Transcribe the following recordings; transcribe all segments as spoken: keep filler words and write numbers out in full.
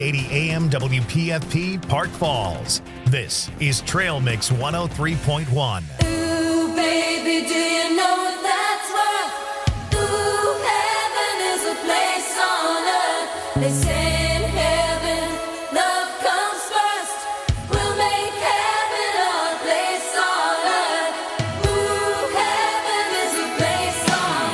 eighty A M W P F P Park Falls. This is Trail Mix one oh three point one. Ooh, baby, do you know what that's worth? Ooh, heaven is a place on earth. They say in heaven, love comes first. We'll make heaven our place on earth. Ooh, heaven is a place on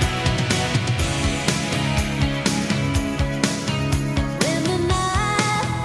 When the night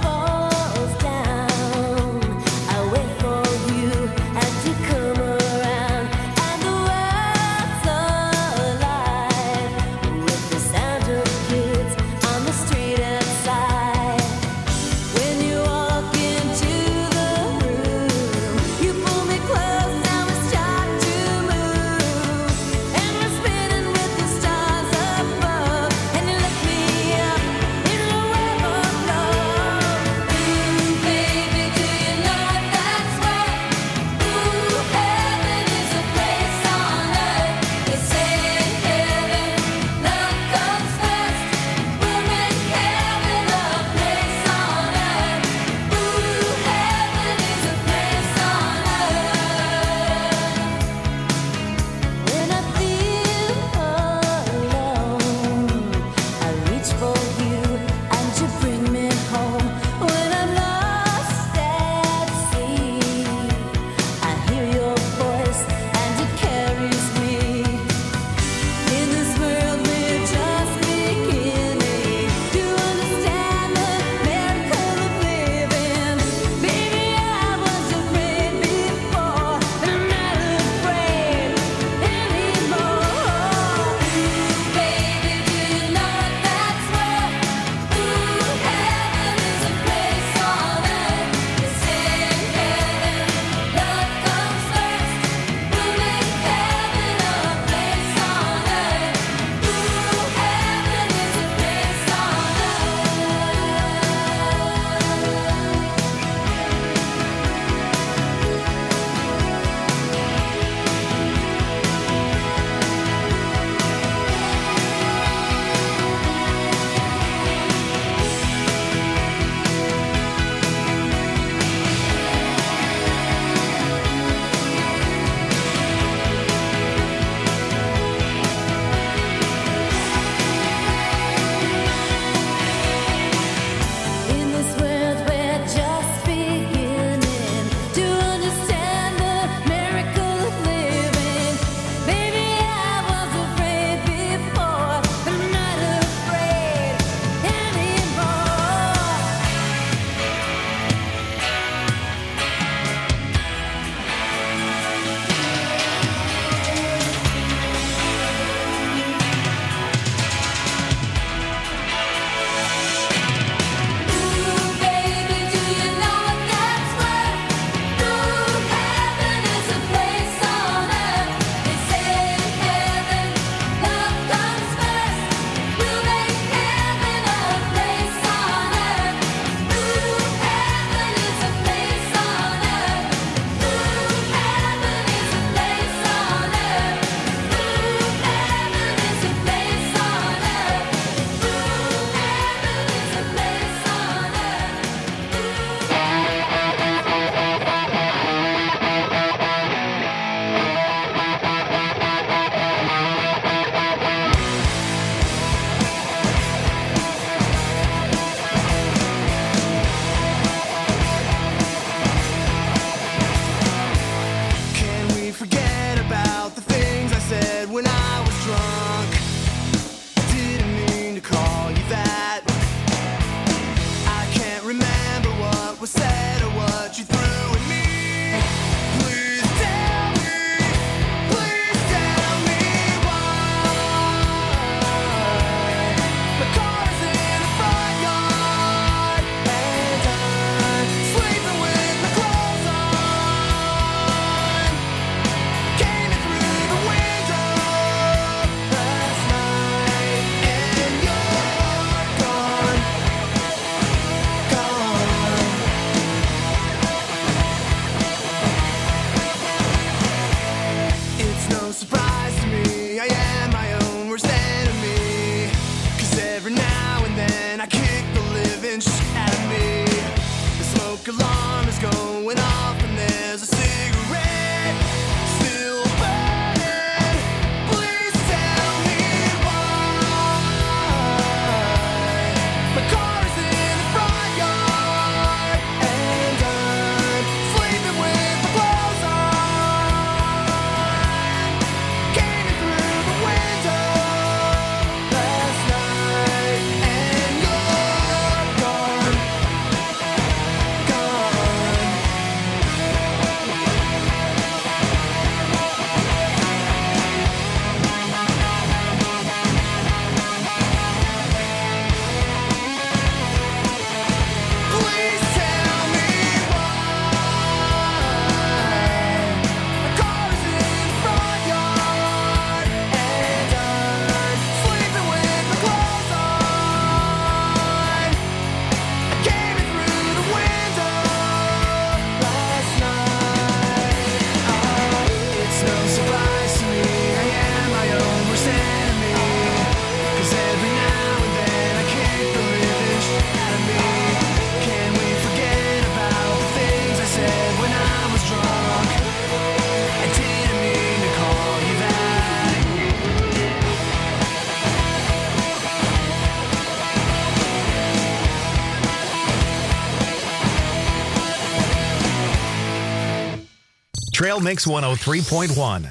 Trail Mix one oh three point one.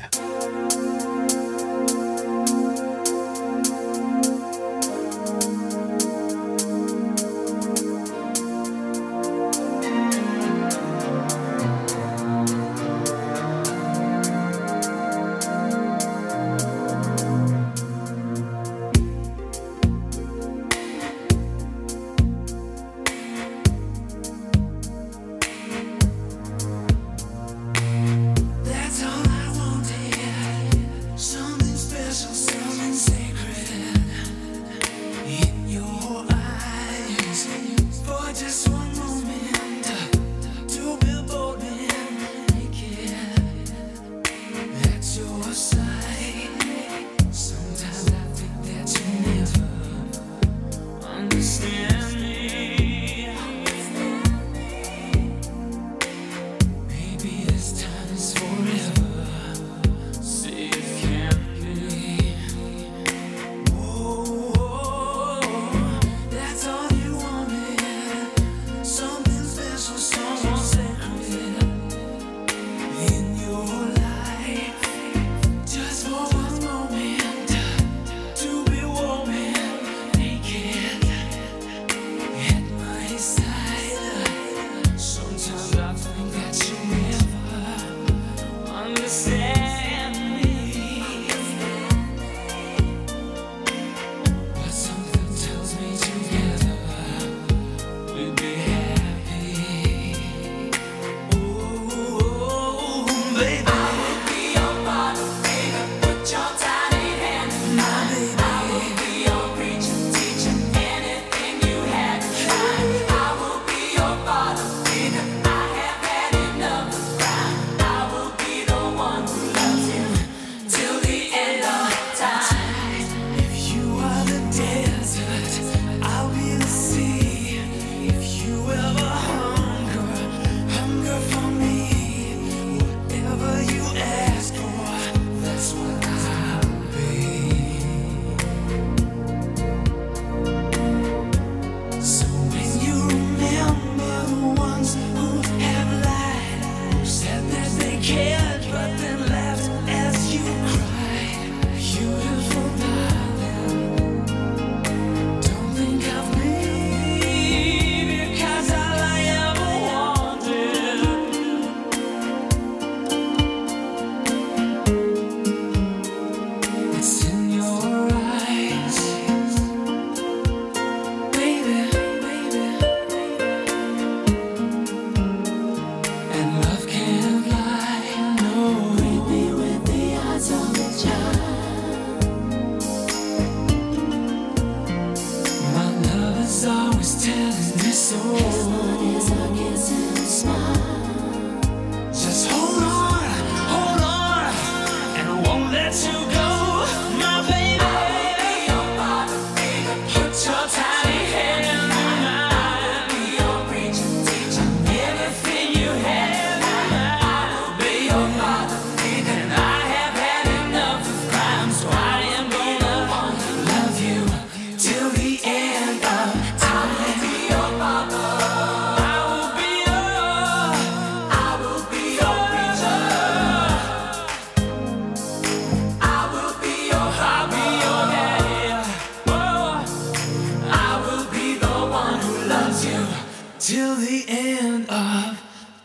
Till the end of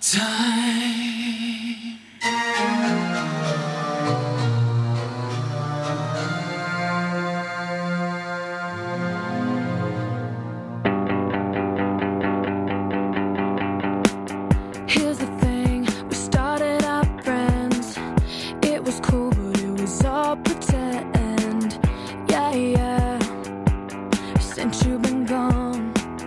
time. Here's the thing, we started out friends. It was cool, but it was all pretend. Yeah, yeah. Since you've been gone,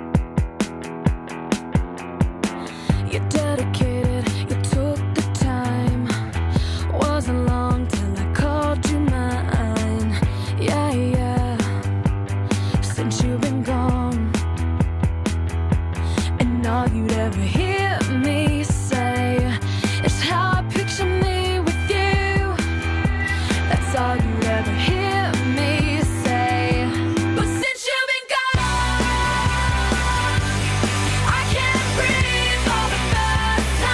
you're dedicated, you took the time. Wasn't long till I called you mine. Yeah, yeah. Since you've been gone, and all you'd ever hear me say is how I picture me with you. That's all you'd ever hear me say. But since you've been gone, I can't breathe for the first time.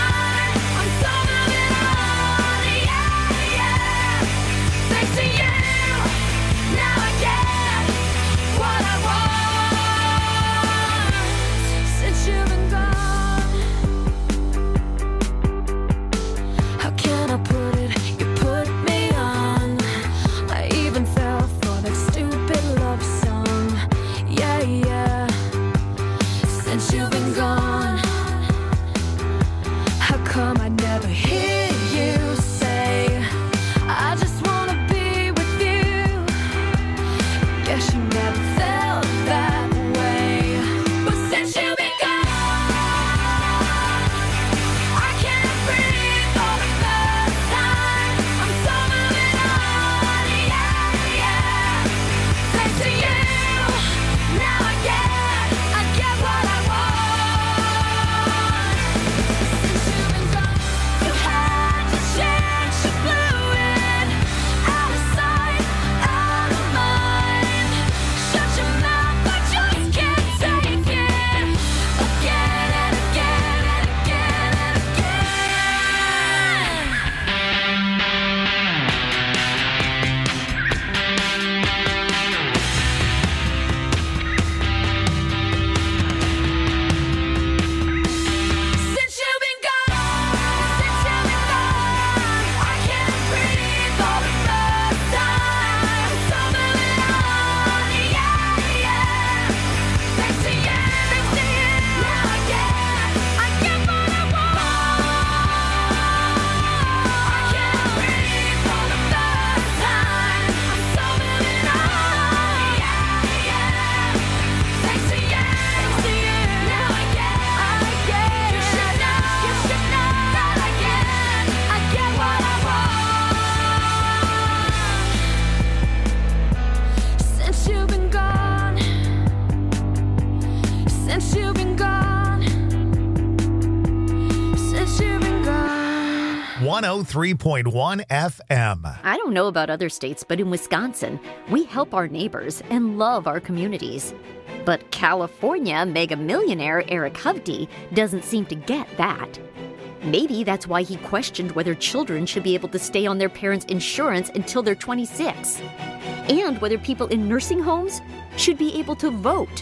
one oh three point one F M. I don't know about other states, but in Wisconsin, we help our neighbors and love our communities. But California mega millionaire Eric Hovde doesn't seem to get that. Maybe that's why he questioned whether children should be able to stay on their parents' insurance until they're twenty-six, and whether people in nursing homes should be able to vote.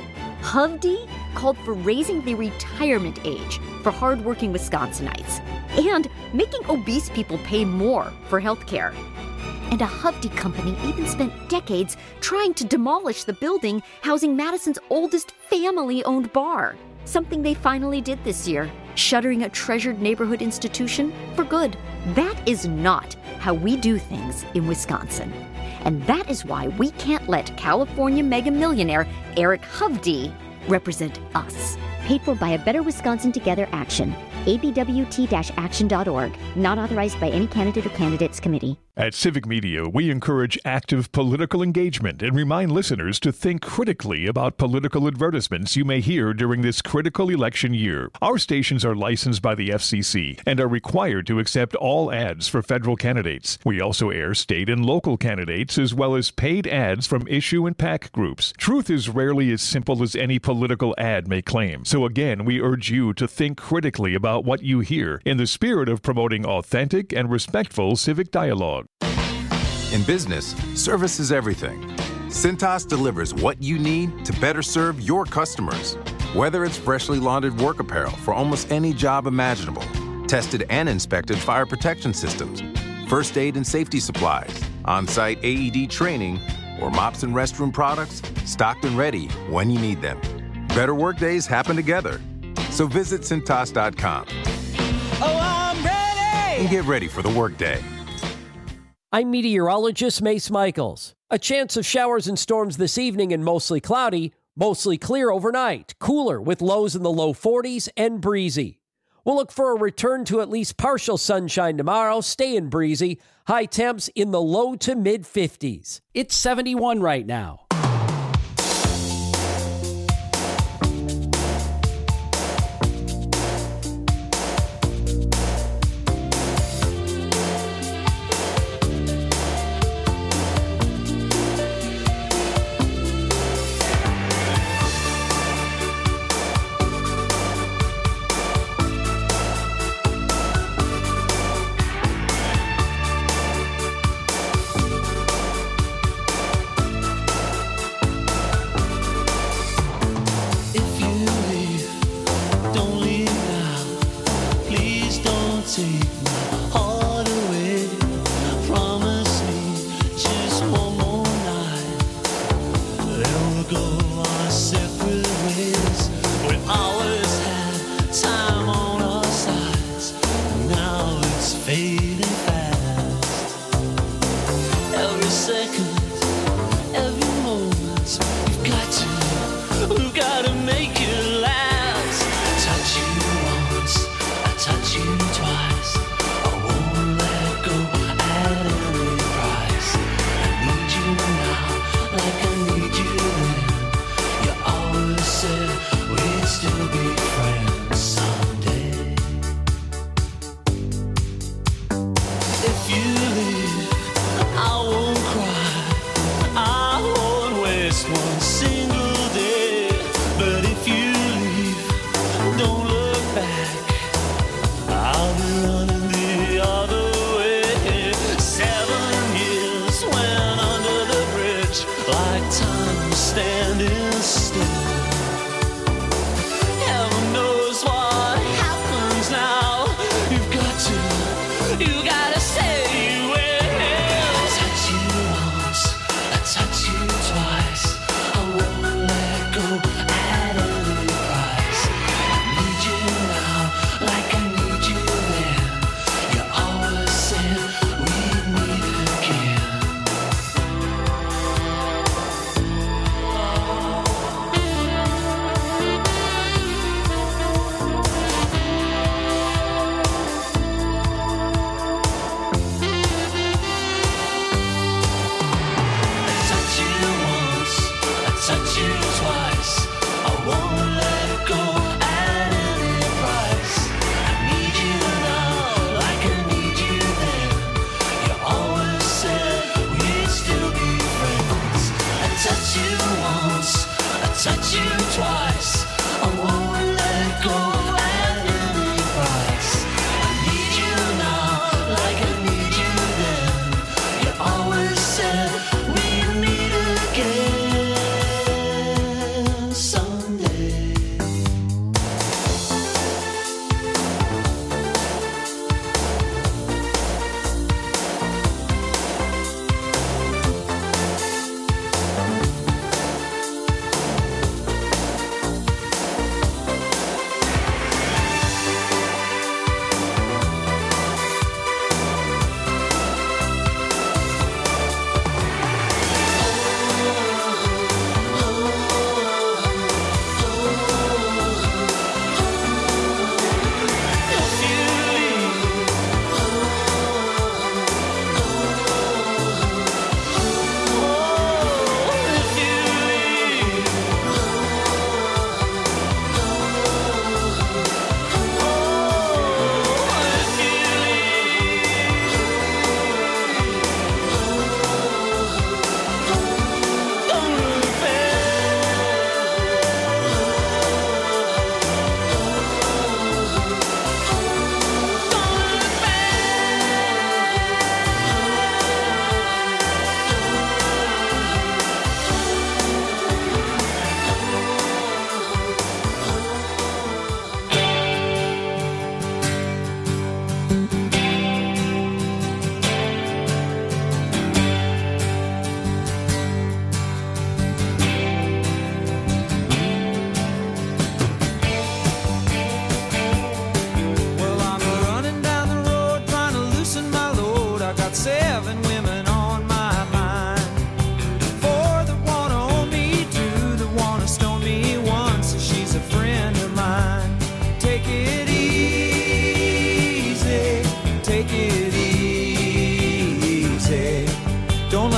Hovde called for raising the retirement age for hardworking Wisconsinites and making obese people pay more for health care. And a Hovde company even spent decades trying to demolish the building housing Madison's oldest family-owned bar, something they finally did this year, shuttering a treasured neighborhood institution for good. That is not how we do things in Wisconsin. And that is why we can't let California mega millionaire Eric Hovde represent us. Paid for by a Better Wisconsin Together Action. A B W T action dot org. Not authorized by any candidate or candidates committee. At Civic Media, we encourage active political engagement and remind listeners to think critically about political advertisements you may hear during this critical election year. Our stations are licensed by the F C C and are required to accept all ads for federal candidates. We also air state and local candidates as well as paid ads from issue and PAC groups. Truth is rarely as simple as any political ad may claim. So again, we urge you to think critically about what you hear in the spirit of promoting authentic and respectful civic dialogue. In business, service is everything. Cintas delivers what you need to better serve your customers. Whether it's freshly laundered work apparel for almost any job imaginable, tested and inspected fire protection systems, first aid and safety supplies, on-site A E D training, or mops and restroom products, stocked and ready when you need them. Better work days happen together. So visit Cintas dot com. Oh, I'm ready! And get ready for the workday. I'm meteorologist Mace Michaels. A chance of showers and storms this evening and mostly cloudy, mostly clear overnight, cooler with lows in the low forties and breezy. We'll look for a return to at least partial sunshine tomorrow, staying breezy, high temps in the low to mid fifties. It's seventy-one right now.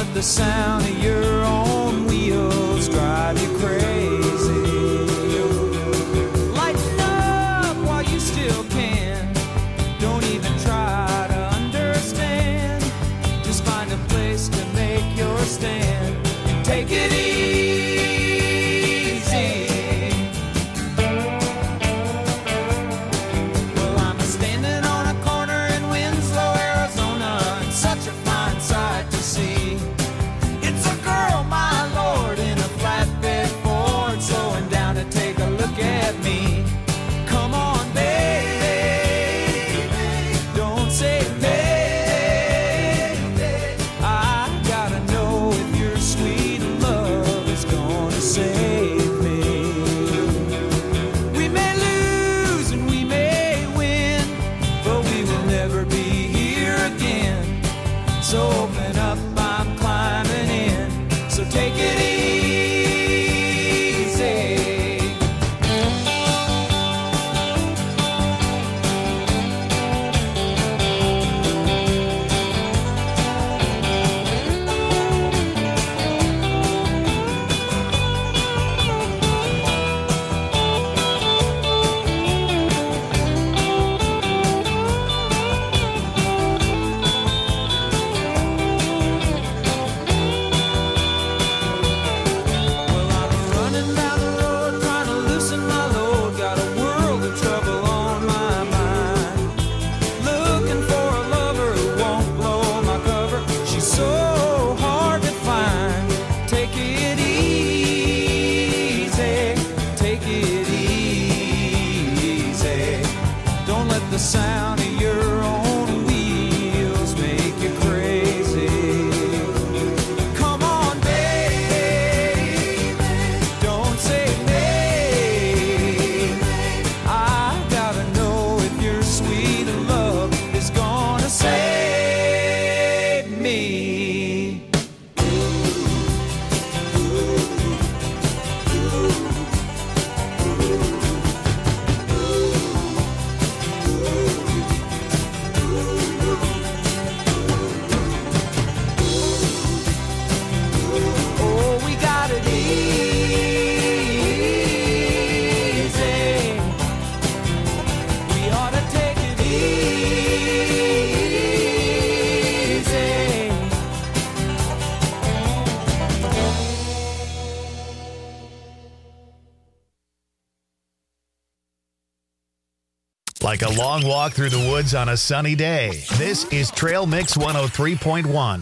let the sound of your own wheels drive you crazy. Lighten up while you still can. Don't even try to understand. Just find a place to make your stand and take it easy. Well, I'm standing on a corner in Winslow, Arizona, and such a fine sight to see. It's a girl, my lord, in a flatbed Ford, slowing down to take a look at me. Come on, baby, don't say maybe. I gotta know if your sweet love is gonna save me. We may lose and we may win, but we will never be here again. So open up, I'm climbing in. So take it easy. Well, I'm running down the road trying to loosen my load. Got a world of trouble on my mind. Looking for a lover who won't blow my cover. She's so hard to find. Take it easy. Take it easy. Don't let the sound of your own wheels make you crazy. Come on, baby, don't say maybe. I gotta know if your sweet love is gonna save me. Oh, we got it easy. We ought to take it easy. Like a long walk through the woods on a sunny day. This is Trail Mix one oh three point one.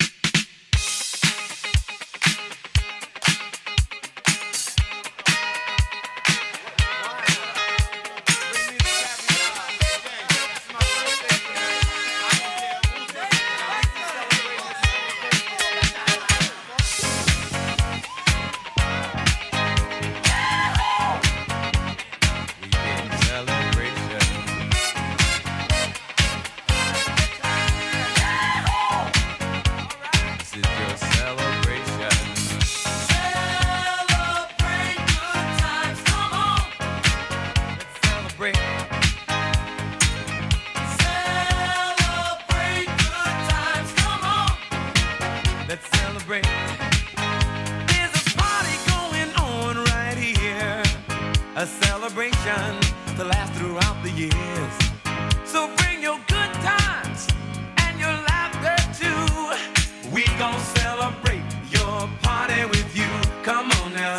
Let's celebrate. There's a party going on right here, a celebration to last throughout the years. So bring your good times and your laughter too. We gon' celebrate your party with you. Come on now.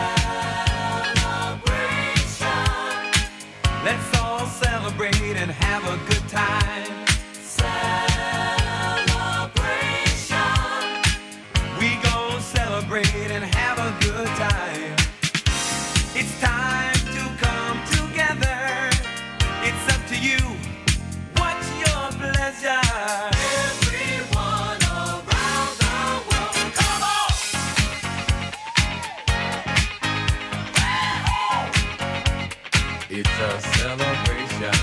Celebration. Let's all celebrate and have a good time. Celebrate and have a good time. It's time to come together. It's up to you. What's your pleasure? Everyone around the world, come on! It's a celebration.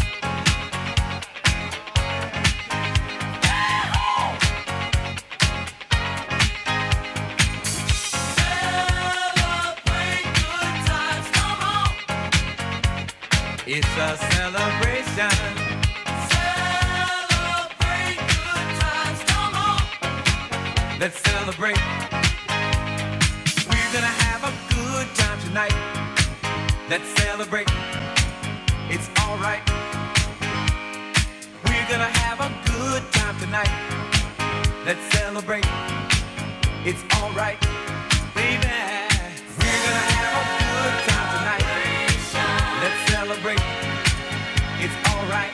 It's a celebration. Celebrate good times, come on. Let's celebrate. We're gonna have a good time tonight. Let's celebrate. It's alright. We're gonna have a good time tonight. Let's celebrate. It's alright. Baby, we're gonna have a good time tonight. Let's celebrate. It's alright.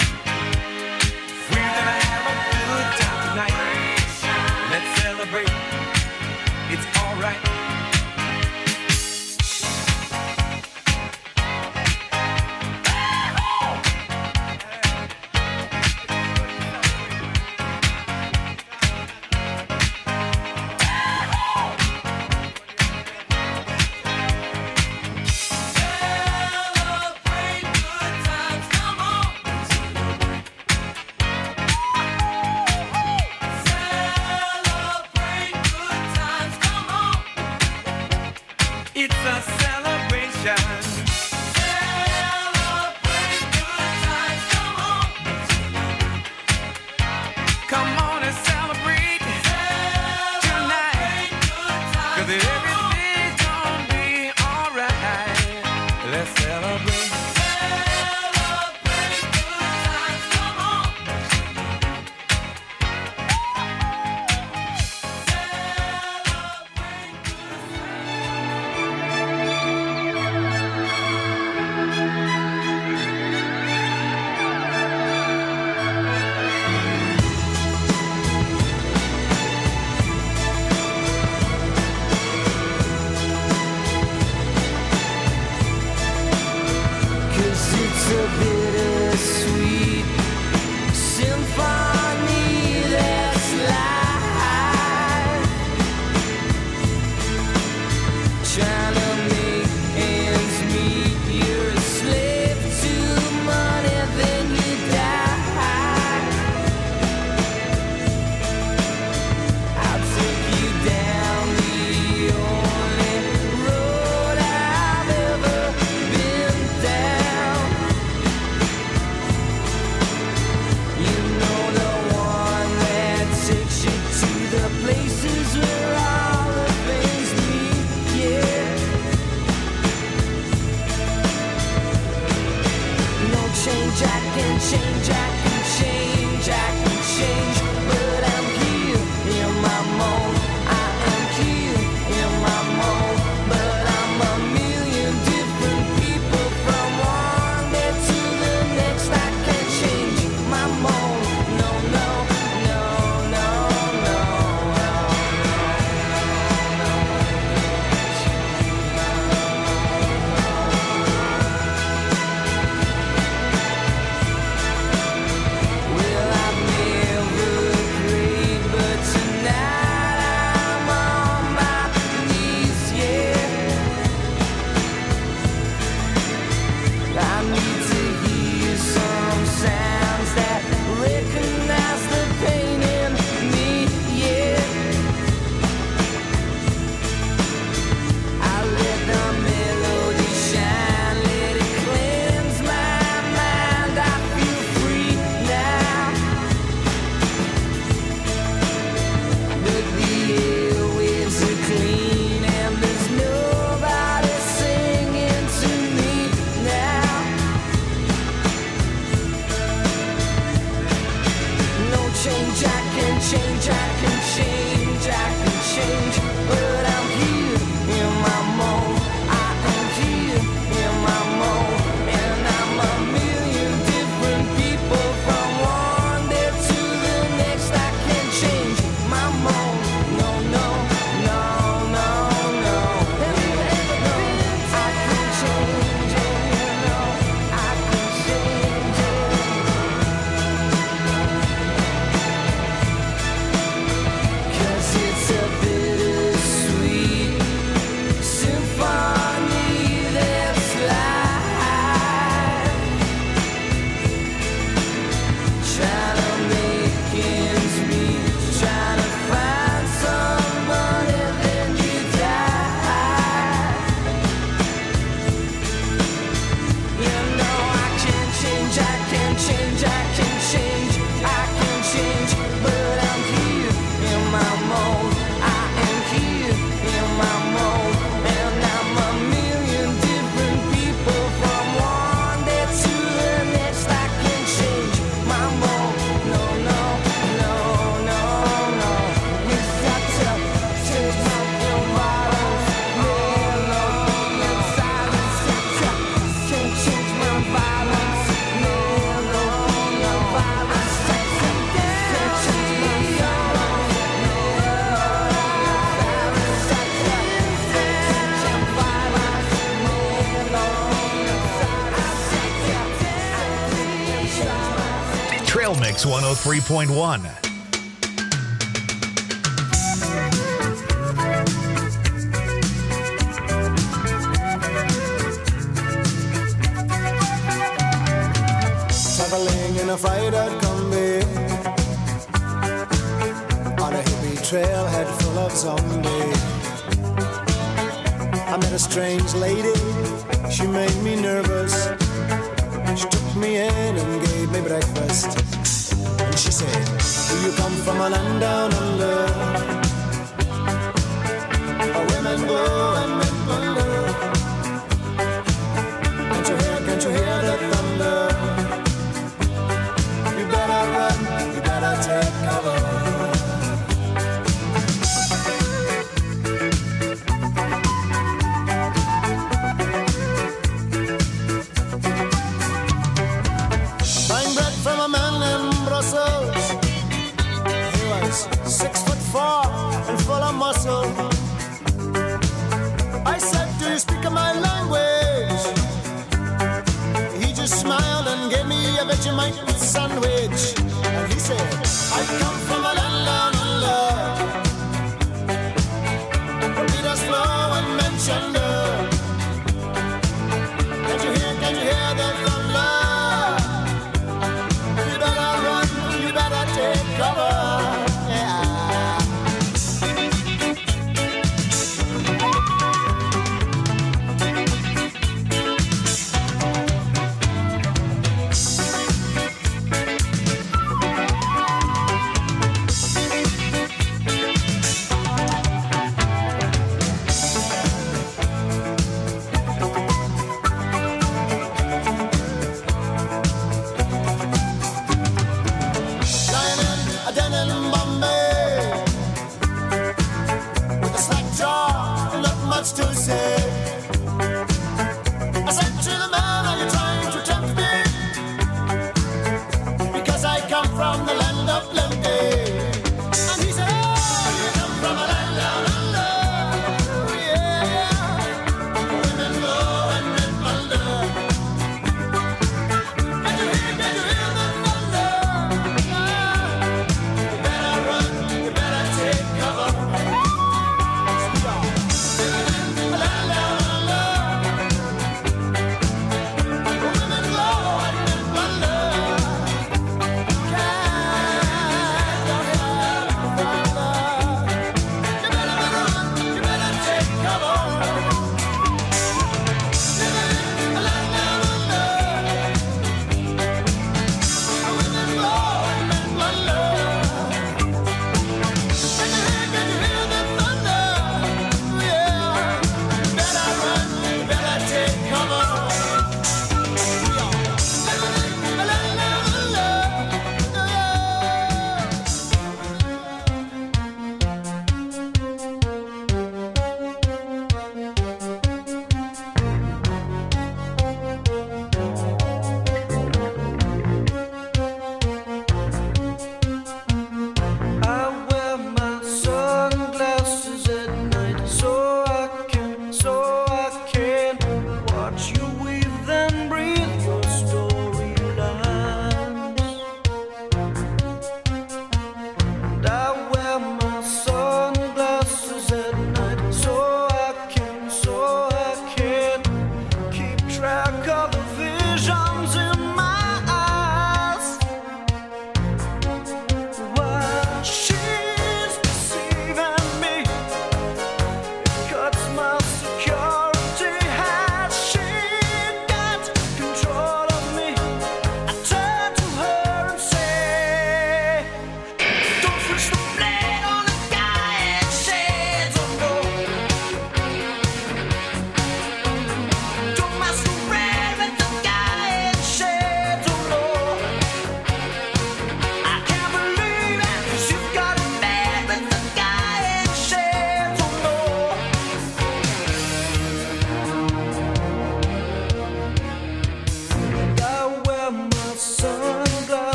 We're gonna have a good time tonight. Let's celebrate. It's alright. It's a celebration. Celebrate good times, come on. Come on and celebrate, celebrate tonight. Cause everything's gonna be alright. Let's celebrate. Celebrate good times, come on. Cause it's a bittersweet symphony that's life. Trying to make ends meet, you're a slave to money, then you die. I'll take you down the only road I've ever been down. You know, the one that takes you to the places where all the things meet, yeah. No change, I can change, I can change, I can change, but I'm here in my mold. I am here in my mold, but I'm a million different people from one day to the next. I can't change my mold. No, no, no, no, no, no, Well, I've Trail Mix one oh three point one. Traveling in a freighter combi on a hippie trailhead full of zombies. I met a strange lady, she made me nervous. She took me in and gave me breakfast. And she said, do you come from a land down under? Where women glow and men wonder. Can't you hear, can't you hear the thunder? You better run, you better take cover. Six foot four and full of muscle. I said, do you speak my language? He just smiled and gave me a Vegemite sandwich. And he said, I come from a land down under. Peter's flow and Manchester. Can't you hear, can't you hear the thunder? You better run, you better take cover.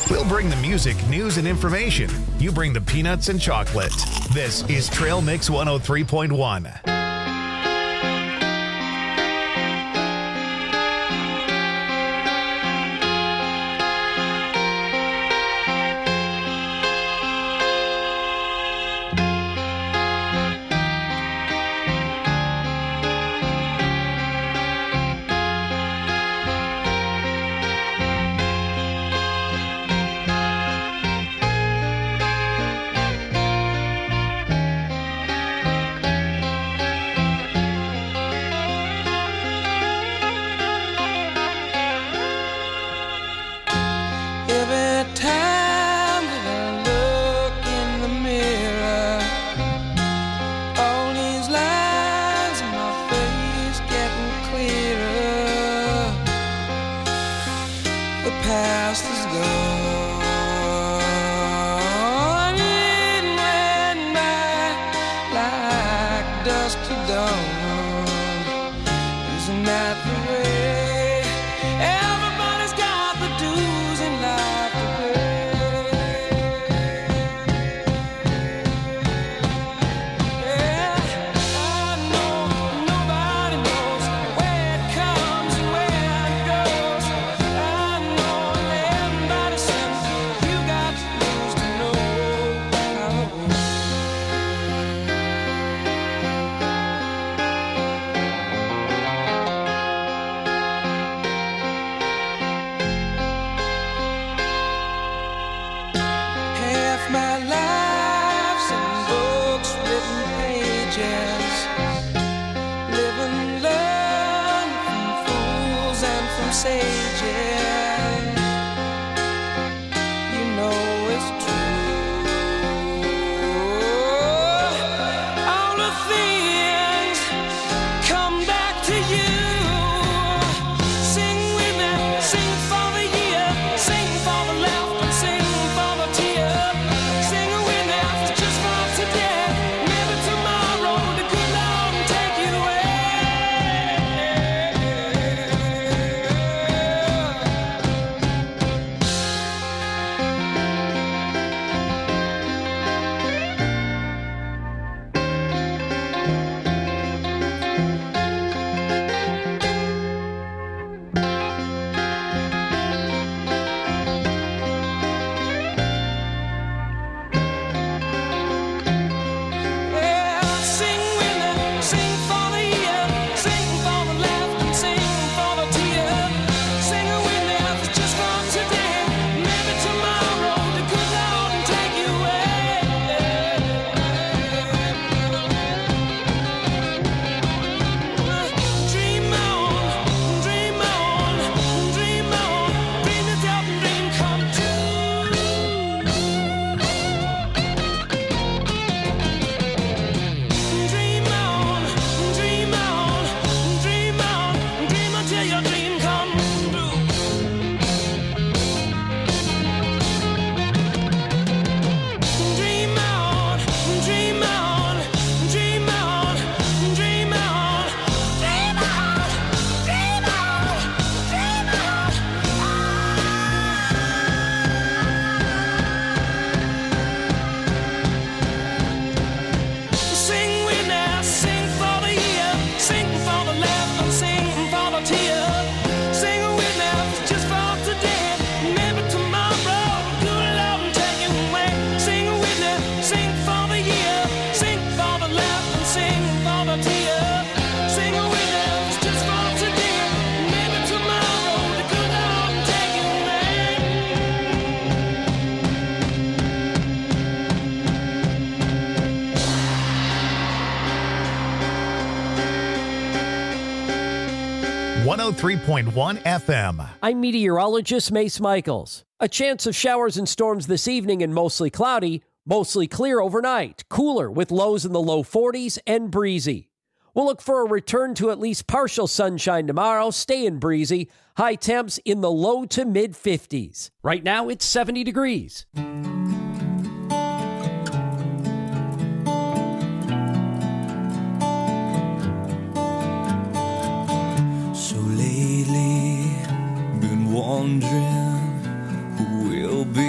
We'll bring the music, news, and information. You bring the peanuts and chocolate. This is Trail Mix one oh three point one. one oh three point one F M. I'm meteorologist Mace Michaels. A chance of showers and storms this evening and mostly cloudy, mostly clear overnight, cooler with lows in the low forties and breezy. We'll look for a return to at least partial sunshine tomorrow, staying breezy, high temps in the low to mid fifties. Right now it's seventy degrees. So lately, been wondering who will be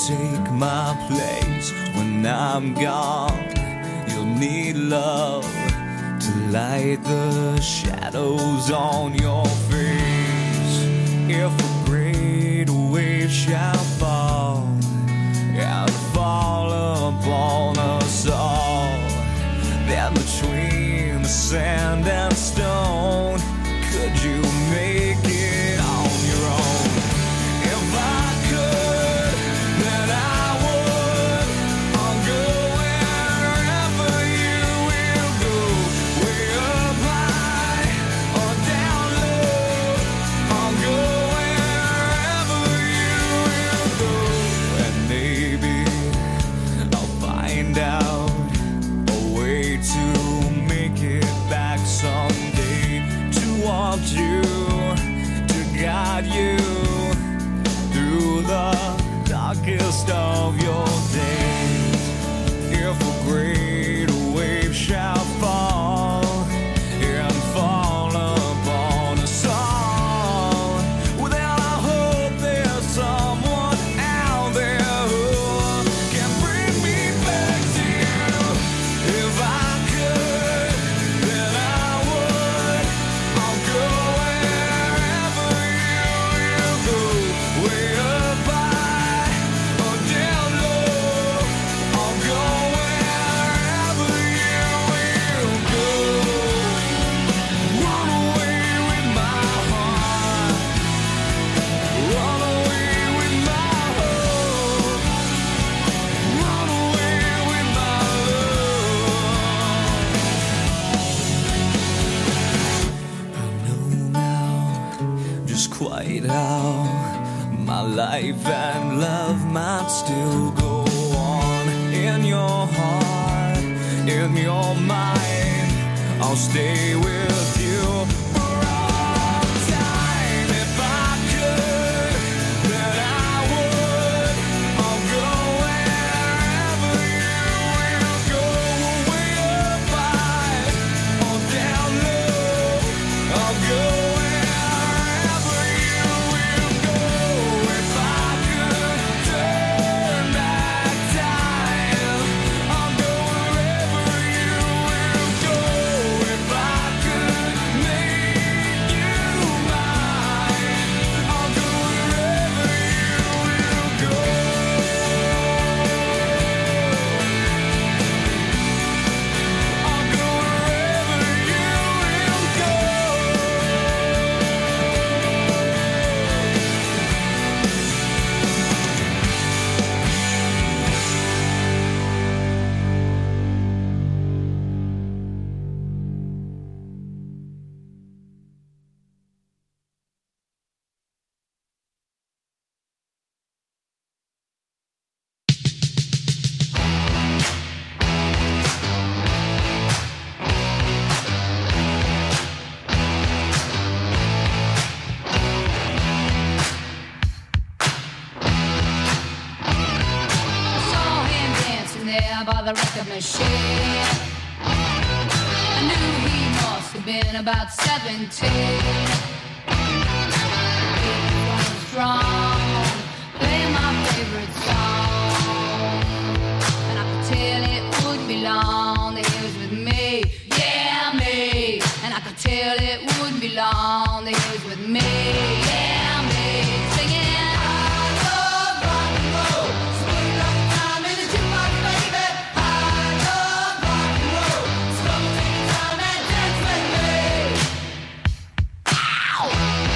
take my place when I'm gone. You'll need love to light the shadows on your face. If a great wave shall fall and fall upon us all, then between the sand and stone, could you make it on your own? If I could, then I would. I'll go wherever you will go, way up high or down low. I'll go wherever you will go, and maybe I'll find out a way to make it back someday, to want you, to guide you through the darkest of your days. If a great wave shall fall and fall upon us all, well then I hope there's someone out there who can bring me back to you. If I could, then I would. I'll go wherever you will go, way up high or down low. I'll go wherever you will go. Run away with my heart, run away with my hope, run away with my love. I know now just quite how my life and love might still go on. In your heart, in your mind, I'll stay with you for all time. If I could, then I would. I'll go wherever you will go, way up high or down low. I'll go wherever you will go. If I could turn back time, I'll go wherever you will go. If I could make you mine, I'll go wherever you will go. I'll go wherever I saw him dancing there by the record machine. I knew he must have been about seventeen. He was strong, playing my favorite song, and I could tell it wouldn't be long that he was with me, yeah me. And I could tell it wouldn't be long that he was with me, yeah me. Singing, I love rock and roll, spend a lot of time in the jukebox, baby. I love rock and roll, so take your time and dance with me. Ow!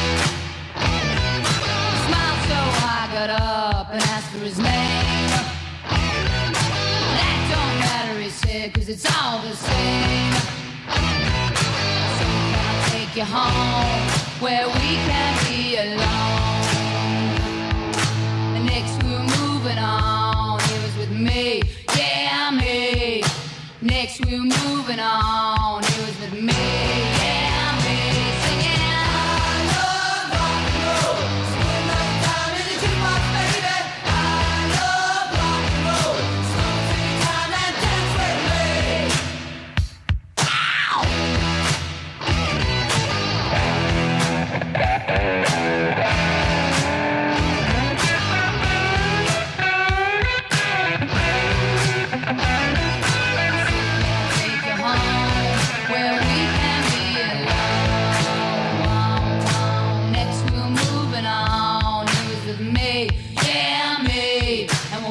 He smiled so I got up and asked for his name. That don't matter, he said, 'cause it's all the same. So can I take you home where we can be alone? The next we were moving on, he was with me, yeah me. Next we were moving on, he was with me, yeah me. Singing, I love rock and roll, spend a lot of time in the jukebox, baby. I love rock and roll, so take your time and dance with me. Ow!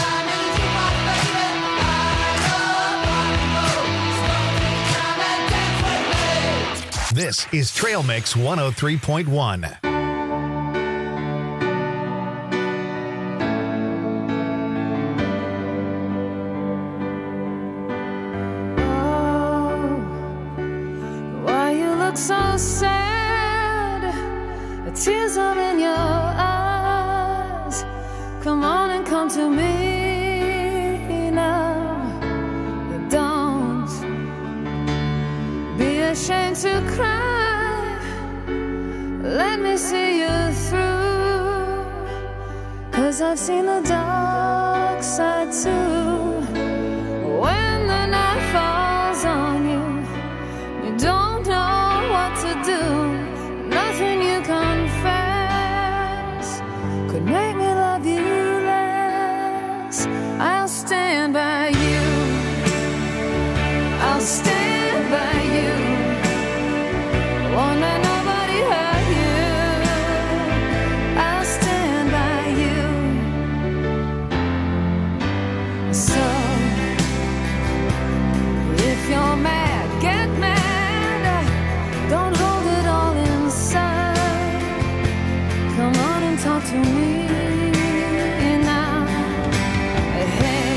This is Trail Mix one oh three point one. So sad, the tears are in your eyes. Come on and come to me now. Don't be ashamed to cry. Let me see you through, 'cause I've seen the dark side too. When the night falls on you, you don't know what to do. Nothing you confess could make me love you less. I'll stand by you. I'll stand by you. Won't let nobody hurt you. I'll stand by you. So if you're mad, get mad. Don't hold it all inside. Come on and talk to me now. Hey,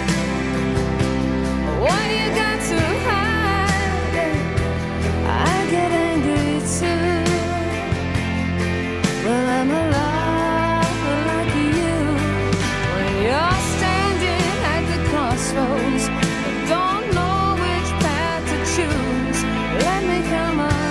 what do you got to hide? I get angry too. Well, I'm alive like you. When you're standing at the crossroads, don't know which path to choose. Let me come on.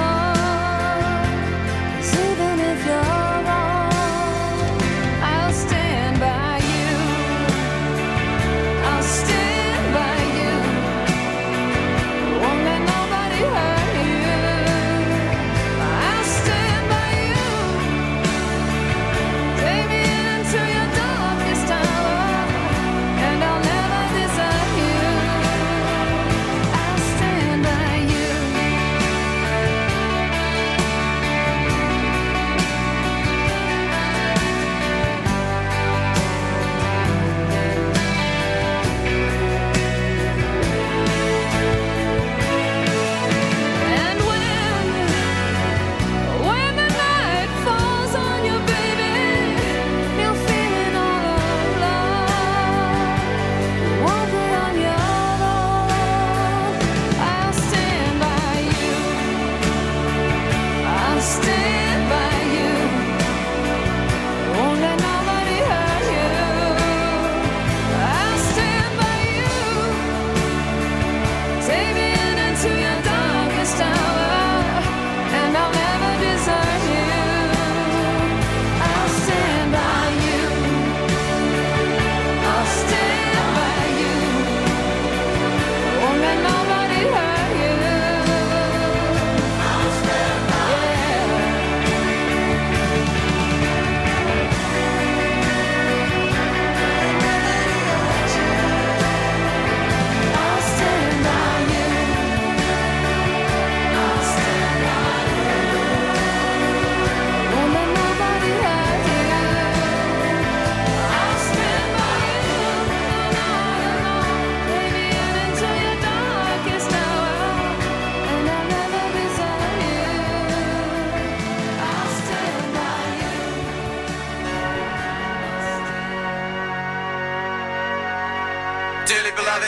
Dearly beloved,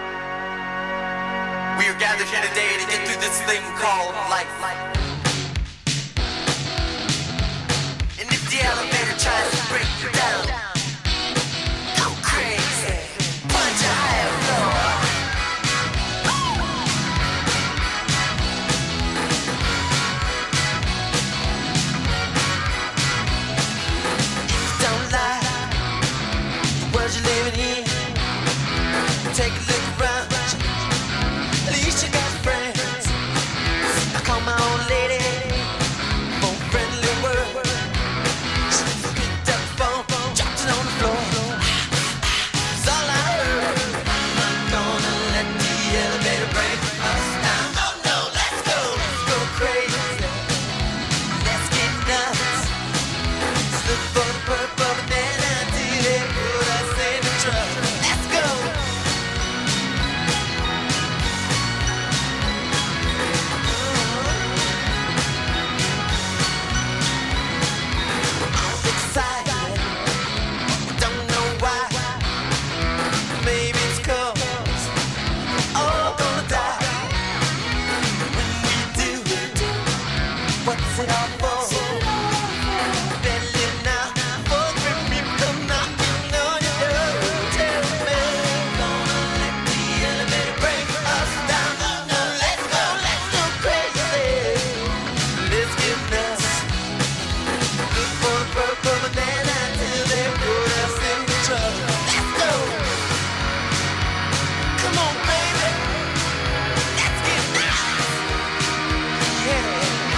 we are gathered here today to get through this thing called life. And if the elevator tries to break you down, What's it all for? Belly now, for me, come knocking on your door. Tell me, gonna let the elevator break us down. No, let's go, let's go crazy. Let's get nuts. Look for the purple banana till they put us in trouble. Let's go. Come on, baby. Let's get nuts. Yeah.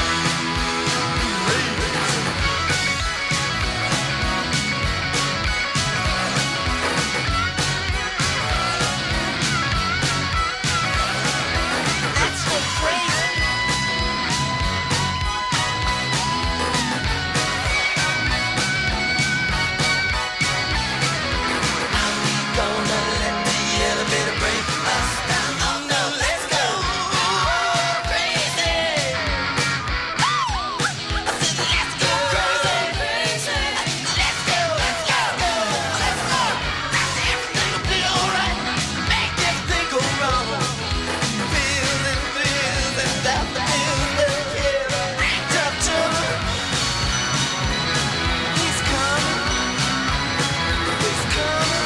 Let's go crazy. Gonna let the elevator break us down. Oh no, let's go crazy. I said let's go crazy. Let's go, let's go, let's go. That's everything will be alright. Make everything go wrong. Feels and feels and that feels the hero. Tough trouble. He's coming. He's coming.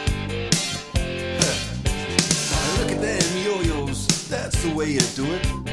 Look at them yo-yos, that's the way you do it.